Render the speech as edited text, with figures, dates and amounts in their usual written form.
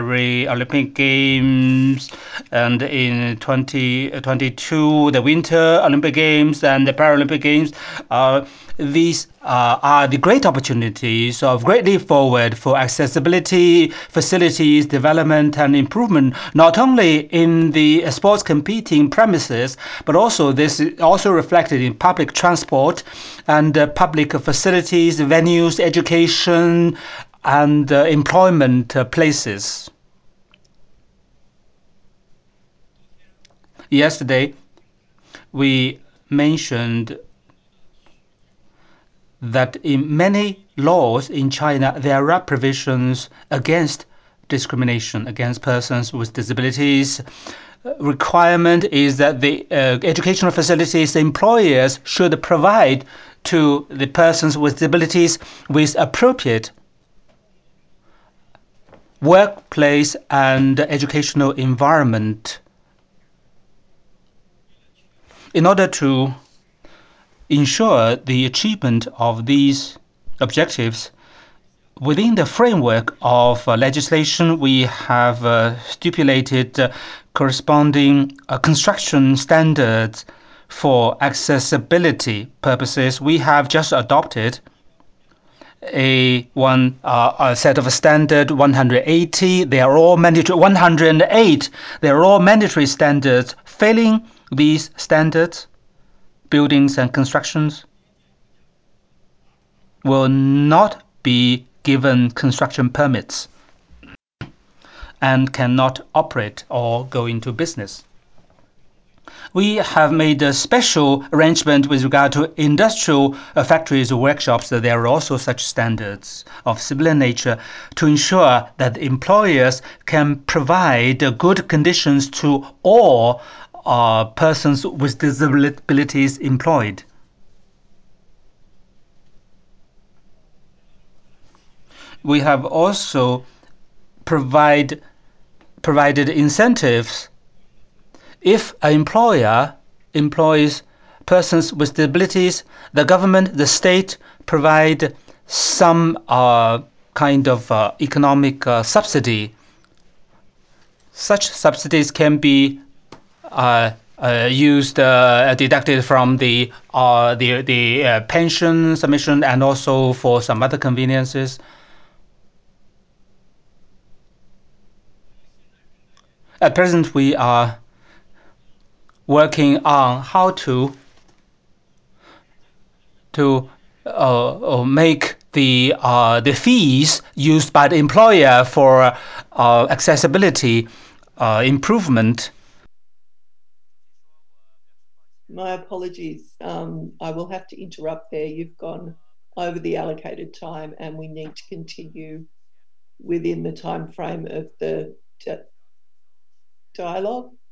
Paris Olympic Games, and in 2022, the Winter Olympic Games and the Paralympic Games. These are the great opportunities of great leap forward for accessibility, facilities, development, and improvement, not only in the sports competing premises, but also this is also reflected in public transport and public facilities, venues, education, and employment places. Yesterday, we mentioned that in many laws in China, there are provisions against discrimination against persons with disabilities. Requirement is that the educational facilities employers should provide to the persons with disabilities with appropriate workplace and educational environment. In order to ensure the achievement of these objectives, within the framework of legislation, we have stipulated corresponding construction standards for accessibility purposes. We have just adopted a set of standard 180. They are all mandatory. 108. They are all mandatory standards. Failing these standards, buildings and constructions will not be given construction permits and cannot operate or go into business. We have made a special arrangement with regard to industrial factories or workshops. That there are also such standards of similar nature to ensure that employers can provide good conditions to all persons with disabilities employed. We have also provided incentives. If an employer employs persons with disabilities, the government, the state, provide some kind of economic subsidy. Such subsidies can be deducted from the pension submission and also for some other conveniences. At present, we are working on how to make the fees used by the employer for accessibility improvement. My apologies. I will have to interrupt there. You've gone over the allocated time, and we need to continue within the time frame of the dialogue.